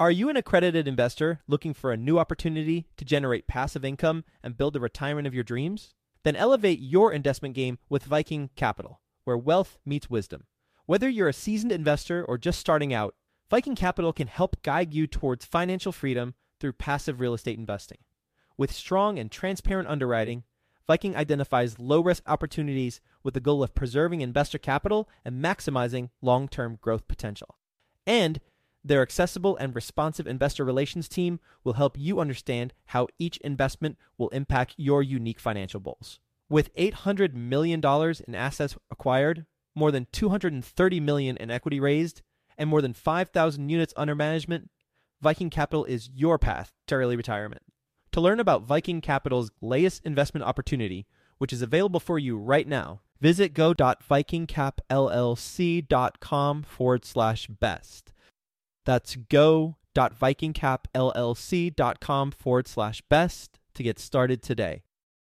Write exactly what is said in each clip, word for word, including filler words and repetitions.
Are you an accredited investor looking for a new opportunity to generate passive income and build the retirement of your dreams? Then elevate your investment game with Viking Capital, where wealth meets wisdom. Whether you're a seasoned investor or just starting out, Viking Capital can help guide you towards financial freedom through passive real estate investing. With strong and transparent underwriting, Viking identifies low-risk opportunities with the goal of preserving investor capital and maximizing long-term growth potential. And their accessible and responsive investor relations team will help you understand how each investment will impact your unique financial goals. With eight hundred million dollars in assets acquired, more than two hundred thirty million dollars in equity raised, and more than five thousand units under management, Viking Capital is your path to early retirement. To learn about Viking Capital's latest investment opportunity, which is available for you right now, visit go.vikingcapllc.com forward slash best. That's go.vikingcapllc.com forward slash best to get started today.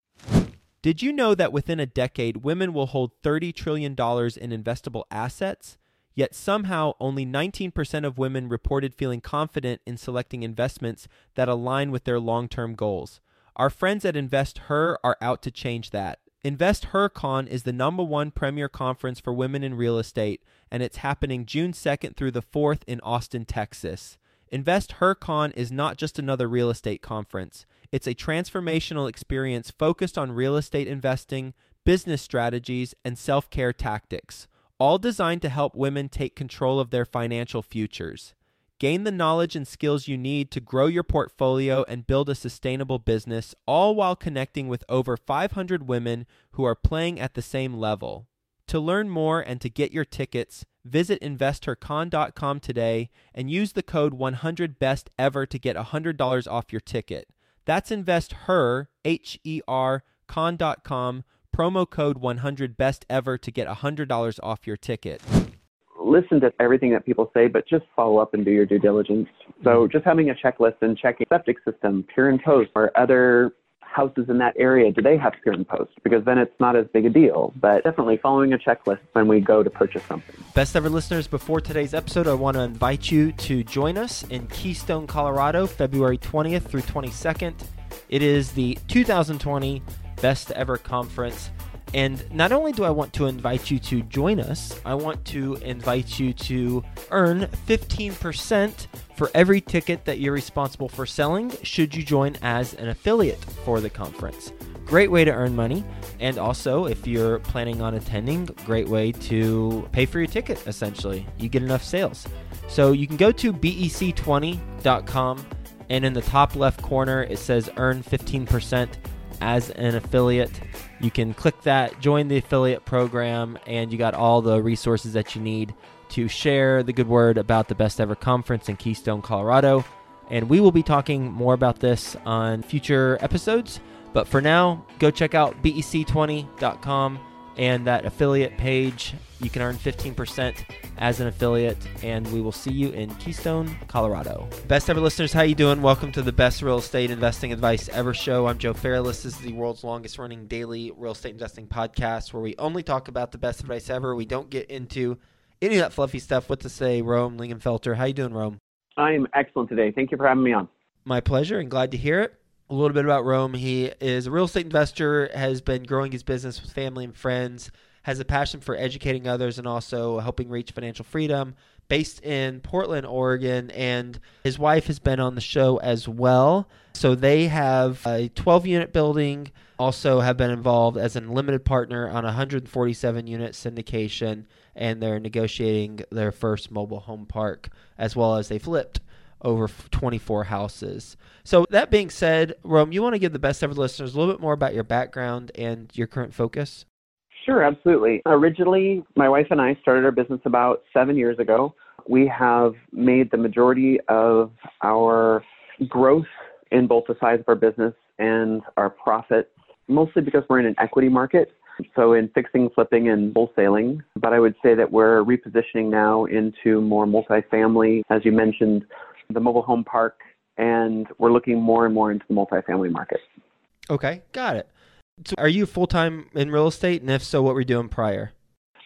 Did you know that within a decade, women will hold thirty trillion dollars in investable assets? Yet somehow only nineteen percent of women reported feeling confident in selecting investments that align with their long-term goals. Our friends at InvestHer are out to change that. InvestHerCon is the number one premier conference for women in real estate, and it's happening June second through the fourth in Austin, Texas. InvestHerCon is not just another real estate conference. It's a transformational experience focused on real estate investing, business strategies, and self-care tactics, all designed to help women take control of their financial futures. Gain the knowledge and skills you need to grow your portfolio and build a sustainable business, all while connecting with over five hundred women who are playing at the same level. To learn more and to get your tickets, visit investor con dot com today and use the code one hundred best ever to get one hundred dollars off your ticket. That's InvestHer, H E R, con dot com, promo code one hundred best ever to get one hundred dollars off your ticket. Listen to everything that people say, but just follow up and do your due diligence. So just having a checklist and checking septic system, Pier and Post, or other houses in that area, do they have Pier and Post? Because then it's not as big a deal, but definitely following a checklist when we go to purchase something. Best ever listeners, before today's episode, I want to invite you to join us in Keystone, Colorado, February twentieth through twenty-second. It is the two thousand twenty Best Ever Conference. And not only do I want to invite you to join us, I want to invite you to earn fifteen percent for every ticket that you're responsible for selling should you join as an affiliate for the conference. Great way to earn money. And also, if you're planning on attending, great way to pay for your ticket, essentially. You get enough sales. So you can go to B E C twenty dot com, and in the top left corner, it says earn fifteen percent as an affiliate. You can click that, join the affiliate program, and you got all the resources that you need to share the good word about the Best Ever Conference in Keystone, Colorado. And we will be talking more about this on future episodes. But for now, go check out B E C twenty dot com and that affiliate page. You can earn fifteen percent as an affiliate, and we will see you in Keystone, Colorado. Best Ever listeners, how you doing? Welcome to the Best Real Estate Investing Advice Ever show. I'm Joe Fairless. This is the world's longest running daily real estate investing podcast where we only talk about the best advice ever. We don't get into any of that fluffy stuff. What to say, Rome Lingenfelter. How you doing, Rome? I am excellent today. Thank you for having me on. My pleasure, and glad to hear it. A little bit about Rome. He is a real estate investor, has been growing his business with family and friends, has a passion for educating others and also helping reach financial freedom, based in Portland, Oregon, and his wife has been on the show as well. So they have a twelve-unit building, also have been involved as a limited partner on a one hundred forty-seven unit syndication, and they're negotiating their first mobile home park, as well as they flipped over twenty-four houses. So that being said, Rome, you want to give the Best Ever listeners a little bit more about your background and your current focus? Sure, absolutely. Originally, my wife and I started our business about seven years ago. We have made the majority of our growth in both the size of our business and our profit, mostly because we're in an equity market. So in fixing, flipping, and wholesaling. But I would say that we're repositioning now into more multifamily, as you mentioned, the mobile home park, and we're looking more and more into the multifamily market. Okay, got it. So are you full-time in real estate? And if so, what were you doing prior?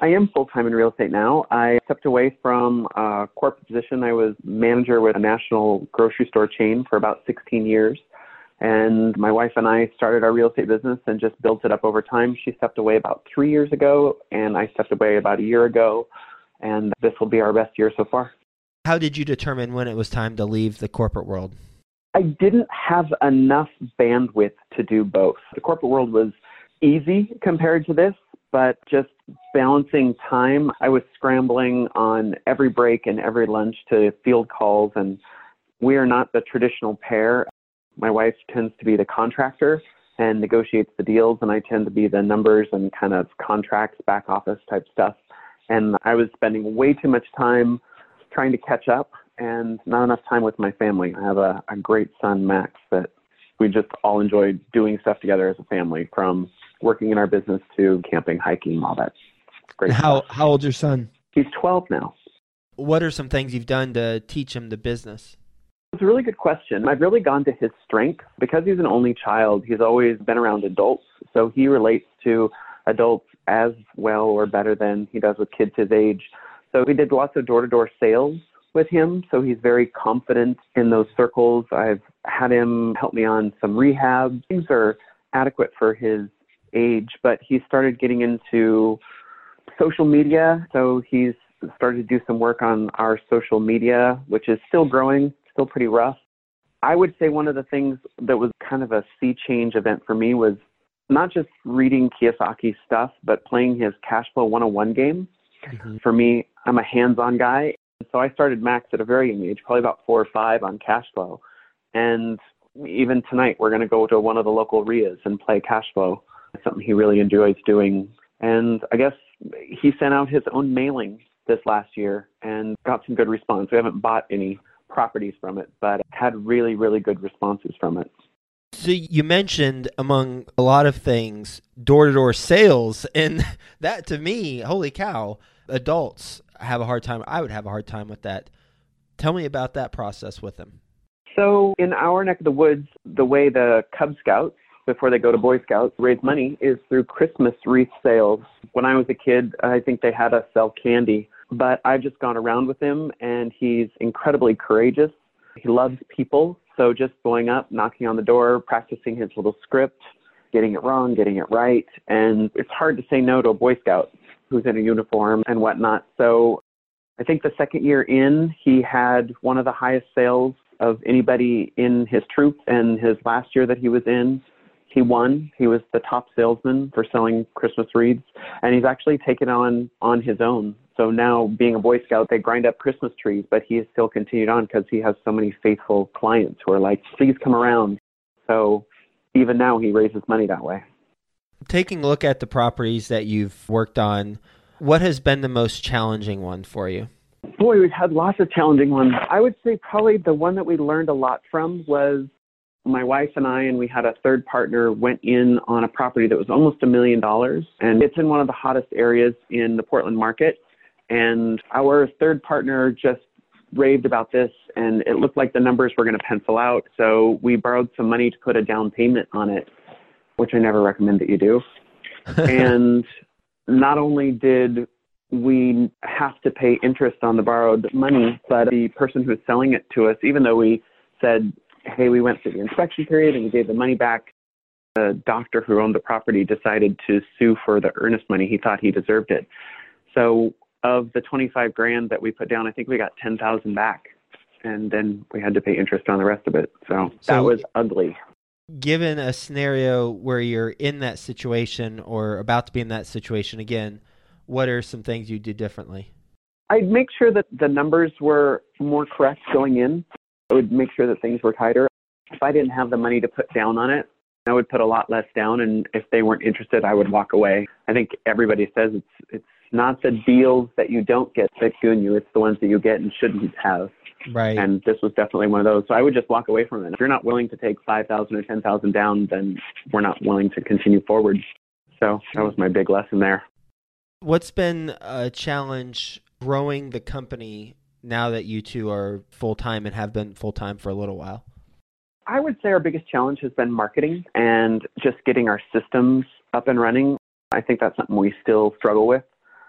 I am full-time in real estate now. I stepped away from a corporate position. I was manager with a national grocery store chain for about sixteen years. And my wife and I started our real estate business and just built it up over time. She stepped away about three years ago, and I stepped away about a year ago. And this will be our best year so far. How did you determine when it was time to leave the corporate world? I didn't have enough bandwidth to do both. The corporate world was easy compared to this, but just balancing time, I was scrambling on every break and every lunch to field calls, and we are not the traditional pair. My wife tends to be the contractor and negotiates the deals, and I tend to be the numbers and kind of contracts, back office type stuff. And I was spending way too much time trying to catch up and not enough time with my family. I have a, a great son, Max, that we just all enjoy doing stuff together as a family, from working in our business to camping, hiking, all that great how, stuff. How old's your son? He's twelve now. What are some things you've done to teach him the business? It's a really good question. I've really gone to his strength. Because he's an only child, he's always been around adults, so he relates to adults as well or better than he does with kids his age. So we did lots of door-to-door sales with him, so he's very confident in those circles. I've had him help me on some rehab. Things are adequate for his age, but he started getting into social media, so he's started to do some work on our social media, which is still growing, still pretty rough. I would say one of the things that was kind of a sea change event for me was not just reading Kiyosaki's stuff, but playing his Cash Flow one oh one game. Mm-hmm. For me, I'm a hands-on guy. So I started Max at a very young age, probably about four or five, on cash flow. And even tonight, we're going to go to one of the local R I As and play cash flow. It's something he really enjoys doing. And I guess he sent out his own mailing this last year and got some good response. We haven't bought any properties from it, but had really, really good responses from it. So you mentioned, among a lot of things, door-to-door sales, and that to me, holy cow, adults have a hard time. I would have a hard time with that. Tell me about that process with them. So in our neck of the woods, the way the Cub Scouts, before they go to Boy Scouts, raise money is through Christmas wreath sales. When I was a kid, I think they had us sell candy, but I've just gone around with him, and he's incredibly courageous. He loves people. So just going up, knocking on the door, practicing his little script, getting it wrong, getting it right. And it's hard to say no to a Boy Scout who's in a uniform and whatnot. So I think the second year in, he had one of the highest sales of anybody in his troop. And his last year that he was in, he won. He was the top salesman for selling Christmas wreaths. And he's actually taken on on his own. So now, being a Boy Scout, they grind up Christmas trees, but he has still continued on because he has so many faithful clients who are like, please come around. So even now, he raises money that way. Taking a look at the properties that you've worked on, what has been the most challenging one for you? Boy, we've had lots of challenging ones. I would say probably the one that we learned a lot from was my wife and I, and we had a third partner, went in on a property that was almost a million dollars. And it's in one of the hottest areas in the Portland market. And our third partner just raved about this, and it looked like the numbers were going to pencil out. So we borrowed some money to put a down payment on it, which I never recommend that you do. And not only did we have to pay interest on the borrowed money, but the person who's selling it to us, even though we said, hey, we went through the inspection period and we gave the money back, the doctor who owned the property decided to sue for the earnest money. He thought he deserved it. So of the twenty-five grand that we put down, I think we got ten thousand back, and then we had to pay interest on the rest of it. So, so that was ugly. Given a scenario where you're in that situation or about to be in that situation again, what are some things you do differently? I'd make sure that the numbers were more correct going in. I would make sure that things were tighter. If I didn't have the money to put down on it, I would put a lot less down, and if they weren't interested, I would walk away. I think everybody says it's it's not the deals that you don't get that goon you, it's the ones that you get and shouldn't have. Right. And this was definitely one of those. So I would just walk away from it. If you're not willing to take five thousand or ten thousand down, then we're not willing to continue forward. So that was my big lesson there. What's been a challenge growing the company now that you two are full-time and have been full-time for a little while? I would say our biggest challenge has been marketing and just getting our systems up and running. I think that's something we still struggle with.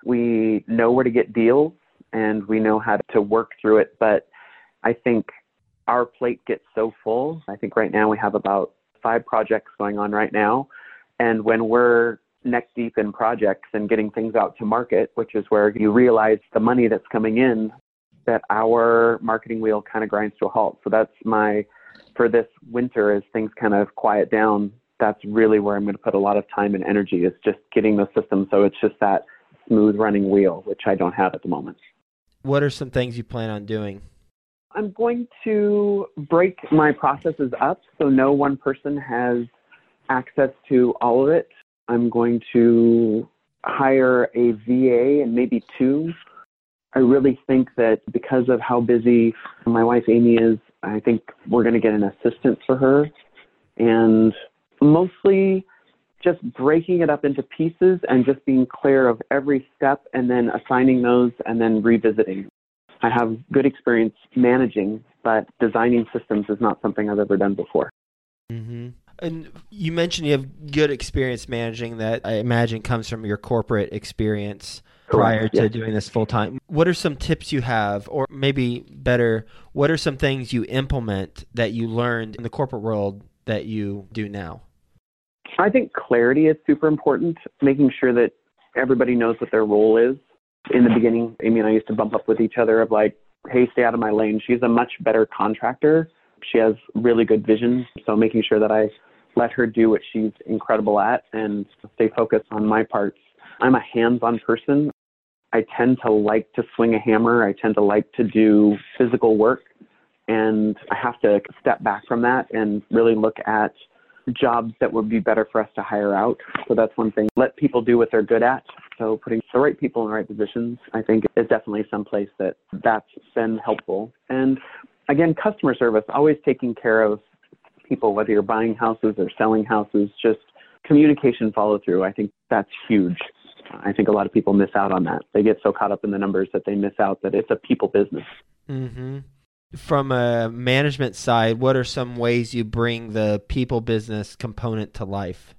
We know where to get deals and we know how to work through it. But I think our plate gets so full. I think right now we have about five projects going on right now. And when we're neck deep in projects and getting things out to market, which is where you realize the money that's coming in, that our marketing wheel kind of grinds to a halt. So that's my, for this winter, as things kind of quiet down, that's really where I'm going to put a lot of time and energy, is just getting those systems so it's just that smooth running wheel, which I don't have at the moment. What are some things you plan on doing? I'm going to break my processes up so no one person has access to all of it. I'm going to hire a V A and maybe two. I really think that because of how busy my wife Amy is, I think we're going to get an assistant for her. And mostly just breaking it up into pieces and just being clear of every step and then assigning those and then revisiting. I have good experience managing, but designing systems is not something I've ever done before. Mm-hmm. And you mentioned you have good experience managing that I imagine comes from your corporate experience prior Correct, to yes. doing this full time. What are some tips you have, or maybe better, what are some things you implement that you learned in the corporate world that you do now? I think clarity is super important, making sure that everybody knows what their role is. In the beginning, Amy and I used to bump up with each other of like, hey, stay out of my lane. She's a much better contractor. She has really good vision. So making sure that I let her do what she's incredible at and stay focused on my parts. I'm a hands-on person. I tend to like to swing a hammer. I tend to like to do physical work. And I have to step back from that and really look at jobs that would be better for us to hire out. So that's one thing. Let people do what they're good at. So putting the right people in the right positions, I think, is definitely someplace that that's been helpful. And again, customer service, always taking care of people, whether you're buying houses or selling houses, just communication follow through. I think that's huge. I think a lot of people miss out on that. They get so caught up in the numbers that they miss out that it's a people business. Mm-hmm. From a management side, what are some ways you bring the people business component to life?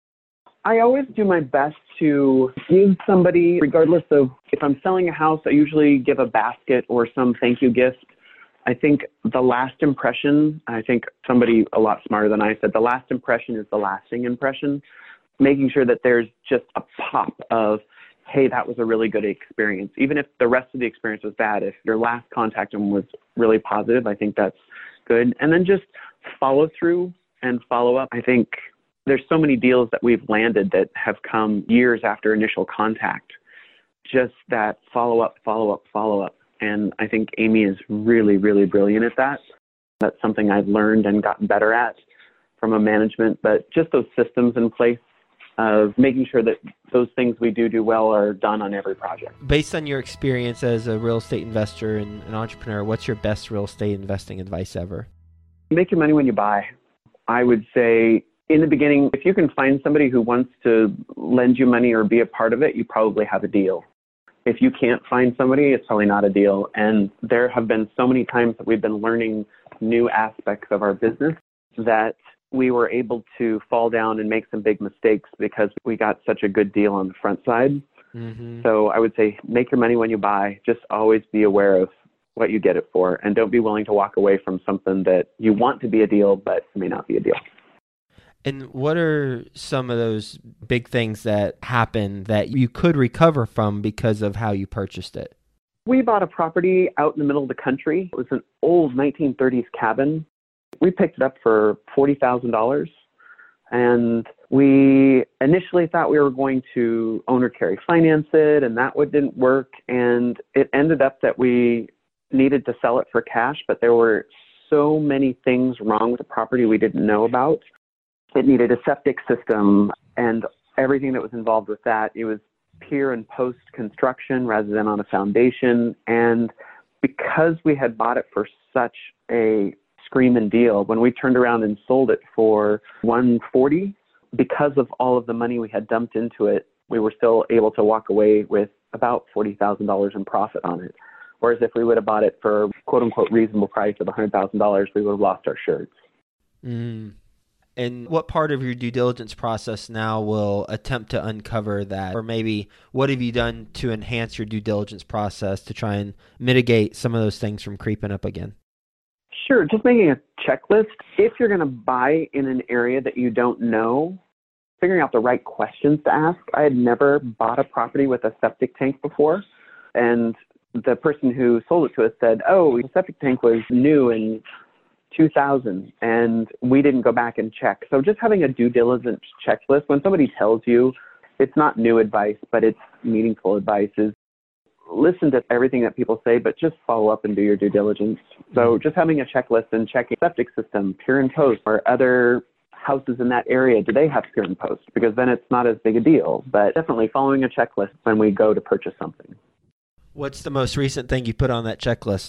I always do my best to give somebody, regardless of if I'm selling a house, I usually give a basket or some thank you gift. I think the last impression, I think somebody a lot smarter than I said, the last impression is the lasting impression. Making sure that there's just a pop of, hey, that was a really good experience. Even if the rest of the experience was bad, if your last contact was really positive, I think that's good. And then just follow through and follow up. I think there's so many deals that we've landed that have come years after initial contact. Just that follow up, follow up, follow up. And I think Amy is really, really brilliant at that. That's something I've learned and gotten better at from a management, but just those systems in place of making sure that those things we do do well are done on every project. Based on your experience as a real estate investor and an entrepreneur, what's your best real estate investing advice ever? Make your money when you buy. I would say in the beginning, if you can find somebody who wants to lend you money or be a part of it, you probably have a deal. If you can't find somebody, it's probably not a deal. And there have been so many times that we've been learning new aspects of our business that we were able to fall down and make some big mistakes because we got such a good deal on the front side. Mm-hmm. So I would say make your money when you buy. Just always be aware of what you get it for. And don't be willing to walk away from something that you want to be a deal, but may not be a deal. And what are some of those big things that happen that you could recover from because of how you purchased it? We bought a property out in the middle of the country. It was an old nineteen thirties cabin. We picked it up for forty thousand dollars. And we initially thought we were going to owner carry finance it, and that would, didn't work. And it ended up that we needed to sell it for cash, but there were so many things wrong with the property we didn't know about. It needed a septic system and everything that was involved with that. It was pier and post construction rather than on a foundation. And because we had bought it for such a screaming deal, when we turned around and sold it for one forty, because of all of the money we had dumped into it, we were still able to walk away with about forty thousand dollars in profit on it. Whereas if we would have bought it for quote unquote reasonable price of one hundred thousand dollars, we would have lost our shirts. Mm. And what part of your due diligence process now will attempt to uncover that? Or maybe what have you done to enhance your due diligence process to try and mitigate some of those things from creeping up again? Sure. Just making a checklist. If you're going to buy in an area that you don't know, figuring out the right questions to ask. I had never bought a property with a septic tank before. And the person who sold it to us said, oh, the septic tank was new in two thousand, and we didn't go back and check. So just having a due diligence checklist, when somebody tells you it's not new advice, but it's meaningful advice, is listen to everything that people say, but just follow up and do your due diligence. So just having a checklist and checking septic system, pier and post, or other houses in that area, do they have pier and post? Because then it's not as big a deal, but definitely following a checklist when we go to purchase something. What's the most recent thing you put on that checklist?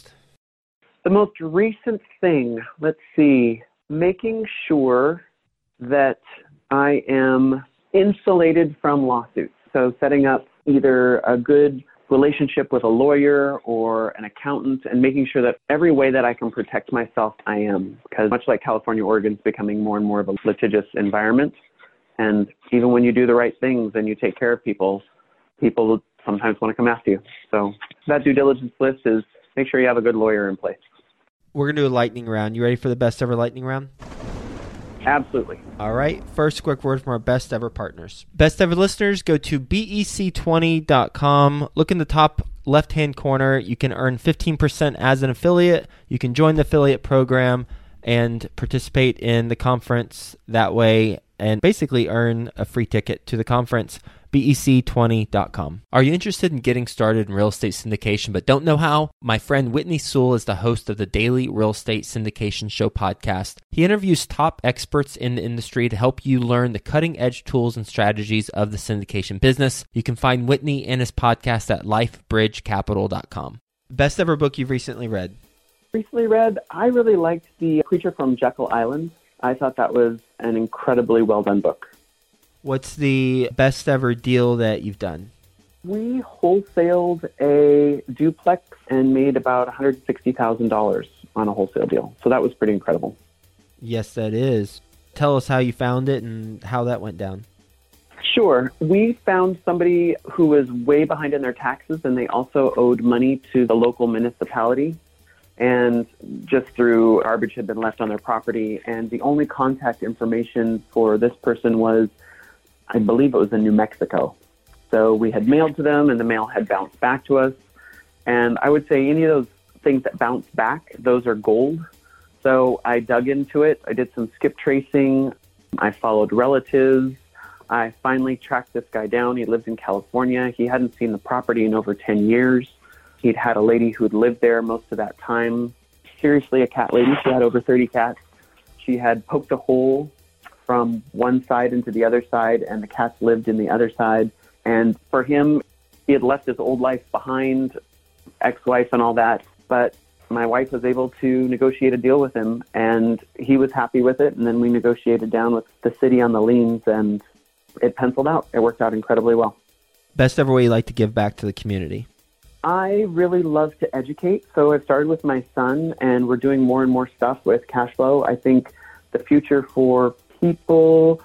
The most recent thing, let's see, making sure that I am insulated from lawsuits. So setting up either a good relationship with a lawyer or an accountant and making sure that every way that I can protect myself, I am. Because much like California, Oregon's becoming more and more of a litigious environment. And even when you do the right things and you take care of people, people sometimes want to come after you. So that due diligence list is make sure you have a good lawyer in place. We're going to do a lightning round. You ready for the best ever lightning round? Absolutely. All right. First, quick word from our best ever partners. Best ever listeners, go to B E C twenty dot com. Look in the top left-hand corner. You can earn fifteen percent as an affiliate. You can join the affiliate program and participate in the conference that way and basically earn a free ticket to the conference. B E C twenty dot com. Are you interested in getting started in real estate syndication but don't know how? My friend Whitney Sewell is the host of the Daily Real Estate Syndication Show podcast. He interviews top experts in the industry to help you learn the cutting-edge tools and strategies of the syndication business. You can find Whitney and his podcast at life bridge capital dot com. Best ever book you've recently read? Recently read, I really liked The Creature from Jekyll Island. I thought that was an incredibly well-done book. What's the best ever deal that you've done? We wholesaled a duplex and made about one hundred sixty thousand dollars on a wholesale deal. So that was pretty incredible. Yes, that is. Tell us how you found it and how that went down. Sure. We found somebody who was way behind in their taxes, and they also owed money to the local municipality. And just through garbage had been left on their property. And the only contact information for this person was, I believe it was in New Mexico. So we had mailed to them and the mail had bounced back to us. And I would say any of those things that bounce back, those are gold. So I dug into it. I did some skip tracing. I followed relatives. I finally tracked this guy down. He lived in California. He hadn't seen the property in over ten years. He'd had a lady who'd lived there most of that time. Seriously, a cat lady. She had over thirty cats. She had poked a hole from one side into the other side, and the cats lived in the other side. And for him, he had left his old life behind, ex-wife and all that. But my wife was able to negotiate a deal with him, and he was happy with it. And then we negotiated down with the city on the liens, and it penciled out. It worked out incredibly well. Best ever way you like to give back to the community? I really love to educate. So I started with my son, and we're doing more and more stuff with cash flow. I think the future for people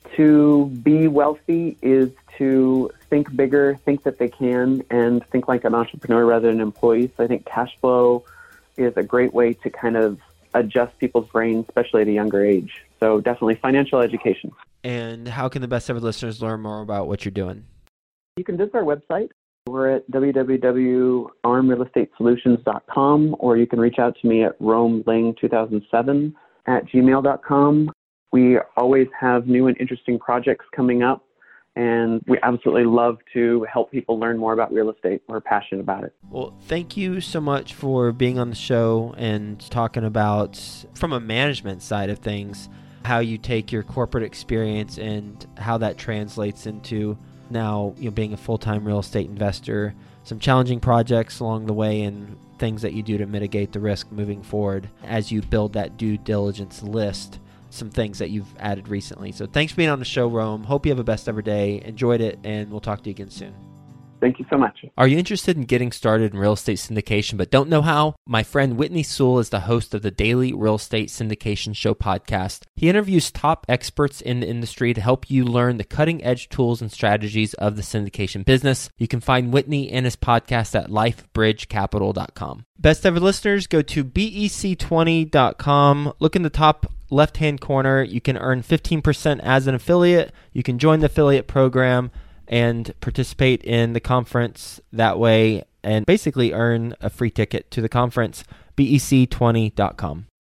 to be wealthy is to think bigger, think that they can, and think like an entrepreneur rather than an employee. So I think cash flow is a great way to kind of adjust people's brains, especially at a younger age. So definitely financial education. And how can the best ever listeners learn more about what you're doing? You can visit our website. We're at w w w dot arm real estate solutions dot com, or you can reach out to me at rome ling two thousand seven at gmail dot com. We always have new and interesting projects coming up, and we absolutely love to help people learn more about real estate. We're passionate about it. Well, thank you so much for being on the show and talking about, from a management side of things, how you take your corporate experience and how that translates into now, you know, being a full-time real estate investor, some challenging projects along the way, and things that you do to mitigate the risk moving forward as you build that due diligence list, some things that you've added recently. So thanks for being on the show, Rome. Hope you have a best ever day. Enjoyed it, and we'll talk to you again soon. Thank you so much. Are you interested in getting started in real estate syndication but don't know how? My friend Whitney Sewell is the host of the Daily Real Estate Syndication Show podcast. He interviews top experts in the industry to help you learn the cutting-edge tools and strategies of the syndication business. You can find Whitney and his podcast at life bridge capital dot com. Best ever listeners, go to B E C twenty dot com. Look in the top left-hand corner. You can earn fifteen percent as an affiliate. You can join the affiliate program and participate in the conference that way and basically earn a free ticket to the conference. B E C twenty dot com.